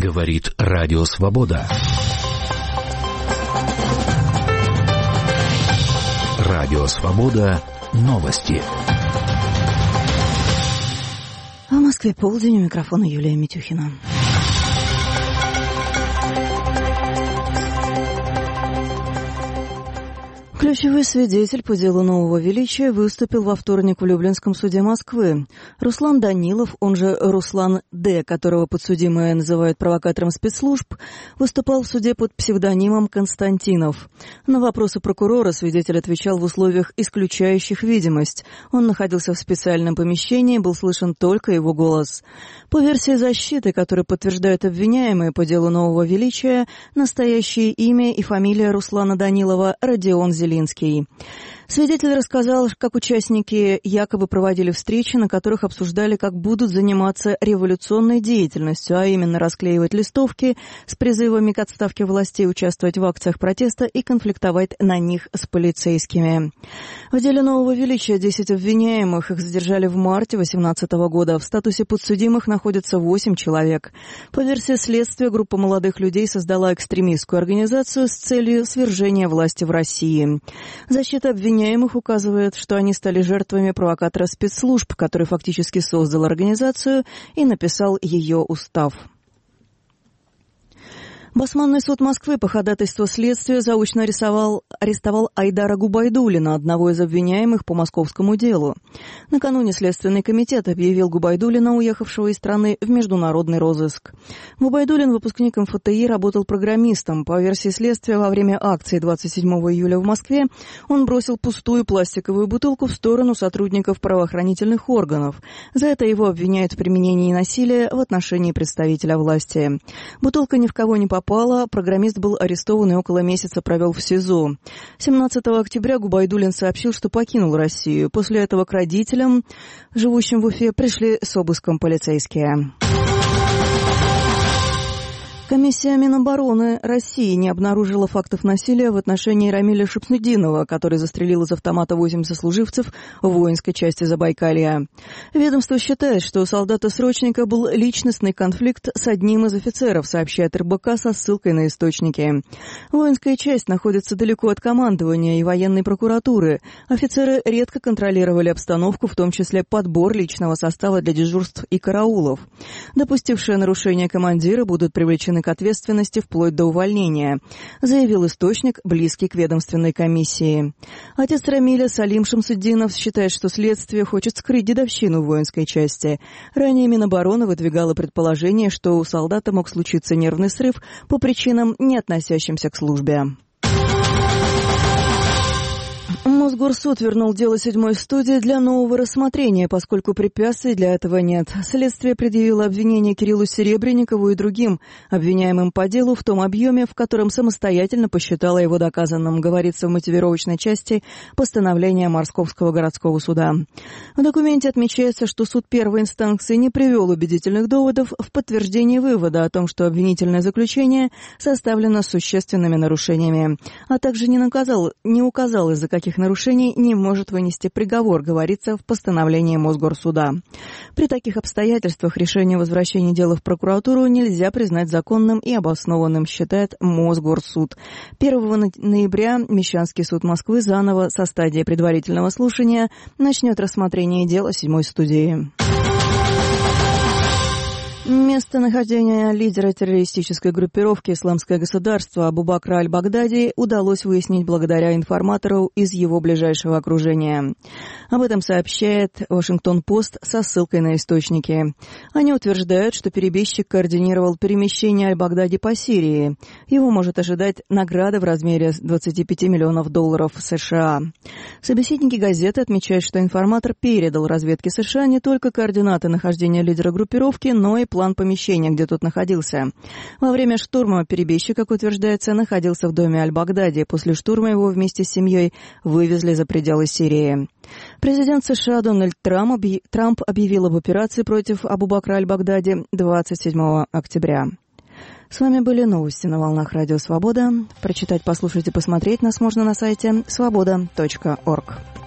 Говорит Радио Свобода. Радио Свобода. Новости. В Москве полдень, у микрофона Юлия Митюхина. Ключевой свидетель по делу Нового Величия выступил во вторник в Люблинском суде Москвы. Руслан Данилов, он же Руслан Д., которого подсудимые называют провокатором спецслужб, выступал в суде под псевдонимом Константинов. На вопросы прокурора свидетель отвечал в условиях, исключающих видимость. Он находился в специальном помещении, был слышен только его голос. По версии защиты, которую подтверждают обвиняемые по делу Нового Величия, настоящее имя и фамилия Руслана Данилова – Родион Зеленский. Свидетель рассказал, как участники якобы проводили встречи, на которых обсуждали, как будут заниматься революционной деятельностью, а именно расклеивать листовки с призывами к отставке властей, участвовать в акциях протеста и конфликтовать на них с полицейскими. В деле Нового Величия 10 обвиняемых, их задержали в марте 2018 года. В статусе подсудимых находится 8 человек. По версии следствия, группа молодых людей создала экстремистскую организацию с целью свержения власти в России. Защита обвиняемых указывает, что они стали жертвами провокатора спецслужб, который фактически создал организацию и написал ее устав. Басманный суд Москвы по ходатайству следствия заочно арестовал Айдара Губайдуллина, одного из обвиняемых по московскому делу. Накануне Следственный комитет объявил Губайдуллина, уехавшего из страны, в международный розыск. Губайдуллин, выпускник МФТИ, работал программистом. По версии следствия, во время акции 27 июля в Москве он бросил пустую пластиковую бутылку в сторону сотрудников правоохранительных органов. За это его обвиняют в применении насилия в отношении представителя власти. Бутылка ни в кого не попала. Программист был арестован и около месяца провел в СИЗО. 17 октября Губайдуллин сообщил, что покинул Россию. После этого к родителям, живущим в Уфе, пришли с обыском полицейские. Комиссия Минобороны России не обнаружила фактов насилия в отношении Рамиля Шамсутдинова, который застрелил из автомата 8 сослуживцев в воинской части Забайкалья. Ведомство считает, что у солдата-срочника был личностный конфликт с одним из офицеров, сообщает РБК со ссылкой на источники. Воинская часть находится далеко от командования и военной прокуратуры. Офицеры редко контролировали обстановку, в том числе подбор личного состава для дежурств и караулов. Допустившие нарушения командиры будут привлечены к ответственности вплоть до увольнения, заявил источник, близкий к ведомственной комиссии. Отец Рамиля Салим Шамсутдинов считает, что следствие хочет скрыть дедовщину в воинской части. Ранее Минобороны выдвигало предположение, что у солдата мог случиться нервный срыв по причинам, не относящимся к службе. Мосгорсуд вернул дело 7-й студии для нового рассмотрения, поскольку препятствий для этого нет. Следствие предъявило обвинение Кириллу Серебренникову и другим обвиняемым по делу в том объеме, в котором самостоятельно посчитало его доказанным, говорится в мотивировочной части постановления Московского городского суда. В документе отмечается, что суд первой инстанции не привел убедительных доводов в подтверждении вывода о том, что обвинительное заключение составлено с существенными нарушениями, а также не указал, из-за каких нарушений не может вынести приговор, говорится в постановлении Мосгорсуда. При таких обстоятельствах решение о возвращении дела в прокуратуру нельзя признать законным и обоснованным, считает Мосгорсуд. 1 ноября Мещанский суд Москвы заново со стадии предварительного слушания начнет рассмотрение дела 7-й студии. Местонахождение лидера террористической группировки «Исламское государство» Абу-Бакра аль-Багдади удалось выяснить благодаря информатору из его ближайшего окружения. Об этом сообщает Вашингтон-Пост со ссылкой на источники. Они утверждают, что перебежчик координировал перемещение аль-Багдади по Сирии. Его может ожидать награда в размере $25 миллионов США. Собеседники газеты отмечают, что информатор передал разведке США не только координаты нахождения лидера группировки, но и план помещения, где тот находился. Во время штурма перебежчик, как утверждается, находился в доме аль-Багдади. После штурма его вместе с семьей вывезли за пределы Сирии. Президент США Дональд Трамп объявил об операции против Абу-Бакра аль-Багдади 27 октября. С вами были новости на волнах Радио Свобода. Прочитать, послушать и посмотреть нас можно на сайте svoboda.org.